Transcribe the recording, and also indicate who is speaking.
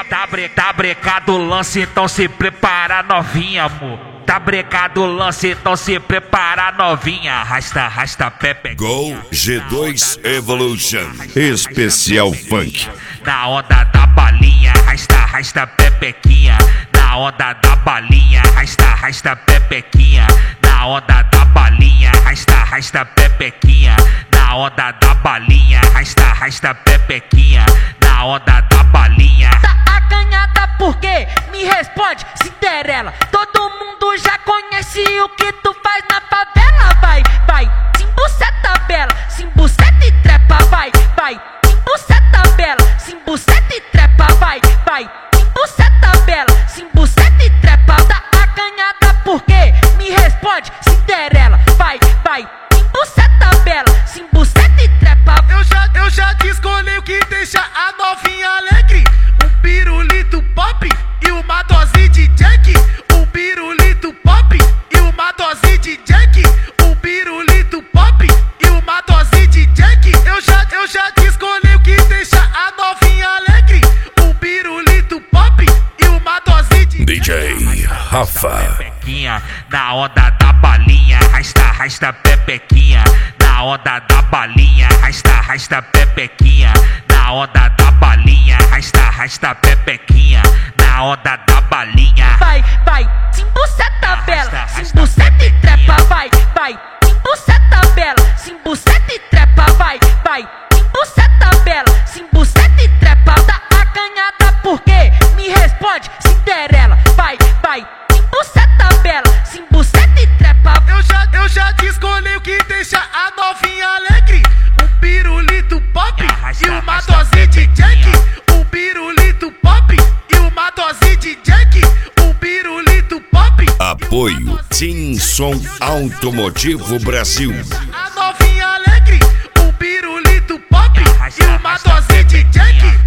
Speaker 1: Tá brecado o lance, então se prepara novinha, amor. Tá brecado o lance, então se prepara novinha. Arrasta, pepe.
Speaker 2: Go G2 Evolution Especial Funk.
Speaker 1: Na onda da balinha, arrasta, pepequinha. Na onda da balinha, arrasta, pepequinha. Na onda da balinha, arrasta, pepequinha. Na onda da balinha, arrasta, pepequinha. Na onda da balinha.
Speaker 3: Tá acanhada por quê? Me responde, Cinderela. Todo mundo já conhece o que tu faz na favela. Vai, simbuceta bela, simbuceta e trepa. Vai, simbuceta bela, simbuceta e trepa. Vai, simbuceta bela, simbuceta e trepa. Tá acanhada por quê? Me responde, Cinderela. Vai, simbuceta bela, simbuceta e trepa.
Speaker 4: Eu já te escolhi o que deixa a novinha alegre. Um pirulito pop e uma dose de Jack. Um pirulito pop e uma dose de Jack. Um pirulito pop e uma dose de Jack. Eu já te escolhi o que deixa a novinha alegre. Um pirulito pop e uma dose de
Speaker 2: DJ Rafa.
Speaker 1: Na onda da balinha, arrasta, pepequinha. Na onda da balinha, arrasta, pepequinha. Na onda da balinha, arrasta, pepequinha. Na onda da balinha.
Speaker 3: Vai, simbuceta bela, simbuceta e trepa. Vai, simbuceta bela, simbuceta e trepa. Vai, simbuceta bela, simbuceta e trepa. Tá acanhada por quê? Me responde, Cinderela. Vai, simbuceta bela, simbuceta e trepa.
Speaker 4: Eu já te escolhi o que deixa a novinha alegre. Um pirulito pop e uma dose de Jack. Um pirulito pop e uma dose de Jack. Um pirulito pop.
Speaker 2: Apoio Tinson Automotivo Brasil.
Speaker 4: A novinha alegre. Um pirulito pop e uma dose de Jack.